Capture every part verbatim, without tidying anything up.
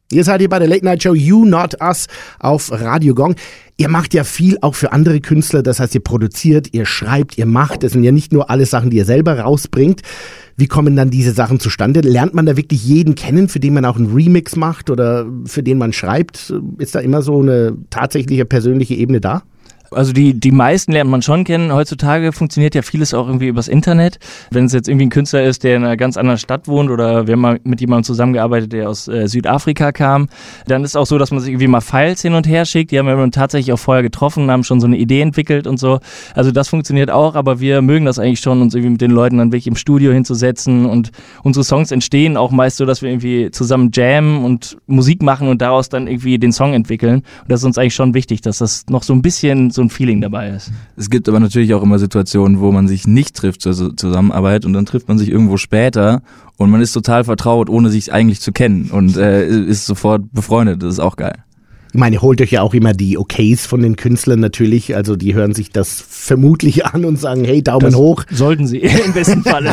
Ihr seid hier bei der Late Night Show You Not Us auf Radio Gong. Ihr macht ja viel auch für andere Künstler, das heißt, ihr produziert, ihr schreibt, ihr macht. Das sind ja nicht nur alle Sachen, die ihr selber rausbringt. Wie kommen dann diese Sachen zustande? Lernt man da wirklich jeden kennen, für den man auch einen Remix macht oder für den man schreibt? Ist da immer so eine tatsächliche persönliche Ebene da? Also die, die meisten lernt man schon kennen. Heutzutage funktioniert ja vieles auch irgendwie übers Internet. Wenn es jetzt irgendwie ein Künstler ist, der in einer ganz anderen Stadt wohnt oder wir haben mal mit jemandem zusammengearbeitet, der aus äh, Südafrika kam, dann ist es auch so, dass man sich irgendwie mal Files hin und her schickt. Die haben wir tatsächlich auch vorher getroffen, haben schon so eine Idee entwickelt und so. Also das funktioniert auch, aber wir mögen das eigentlich schon, uns irgendwie mit den Leuten dann wirklich im Studio hinzusetzen und unsere Songs entstehen auch meist so, dass wir irgendwie zusammen jammen und Musik machen und daraus dann irgendwie den Song entwickeln. Und das ist uns eigentlich schon wichtig, dass das noch so ein bisschen so ein Feeling dabei ist. Es gibt aber natürlich auch immer Situationen, wo man sich nicht trifft zur Zusammenarbeit und dann trifft man sich irgendwo später und man ist total vertraut, ohne sich eigentlich zu kennen und äh, ist sofort befreundet. Das ist auch geil. Ich meine, ihr holt euch ja auch immer die Okays von den Künstlern natürlich, also die hören sich das vermutlich an und sagen, hey, Daumen das hoch. Sollten sie, im besten Falle.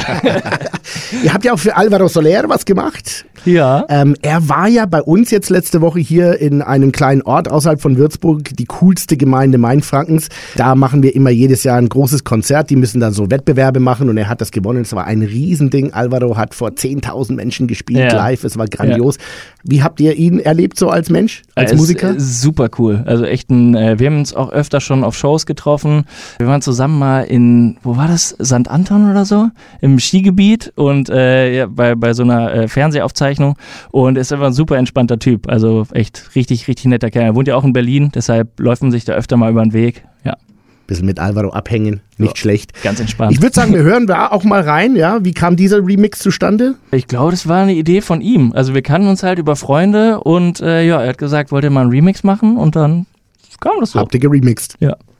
Ihr habt ja auch für Alvaro Soler was gemacht. Ja. Ähm, er war ja bei uns jetzt letzte Woche hier in einem kleinen Ort außerhalb von Würzburg, die coolste Gemeinde Mainfrankens. Da machen wir immer jedes Jahr ein großes Konzert, die müssen dann so Wettbewerbe machen und er hat das gewonnen. Es war ein Riesending. Alvaro hat vor zehntausend Menschen gespielt ja. live, es war grandios. Ja. Wie habt ihr ihn erlebt so als Mensch, als es, Musiker? Super cool. Also echt ein, äh, wir haben uns auch öfter schon auf Shows getroffen. Wir waren zusammen mal in, wo war das? Sankt Anton oder so? Im Skigebiet und äh, ja, bei, bei so einer äh, Fernsehaufzeichnung und ist einfach ein super entspannter Typ. Also echt richtig, richtig netter Kerl. Er wohnt ja auch in Berlin, deshalb läuft man sich da öfter mal über den Weg. Ja. Bisschen mit Alvaro abhängen, nicht ja, schlecht. Ganz entspannt. Ich würde sagen, wir hören da auch mal rein, ja. Wie kam dieser Remix zustande? Ich glaube, das war eine Idee von ihm. Also wir kannten uns halt über Freunde und äh, ja, er hat gesagt, wollt ihr mal einen Remix machen und dann kam das so. Habt ihr geremixed? Ja.